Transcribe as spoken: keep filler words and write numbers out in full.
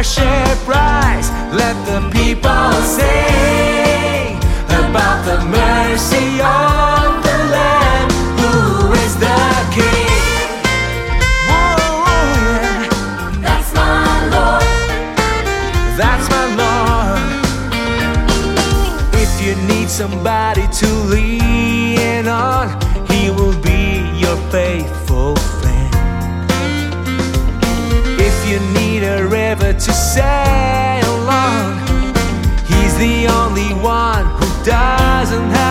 share prize. Let the people sing about the mercy of the Lamb who is the King. Whoa, yeah. That's my Lord. That's my Lord. If you need somebody to lean on, He will be your faithful friend. If you need a river to sail on, He's the only one who doesn't have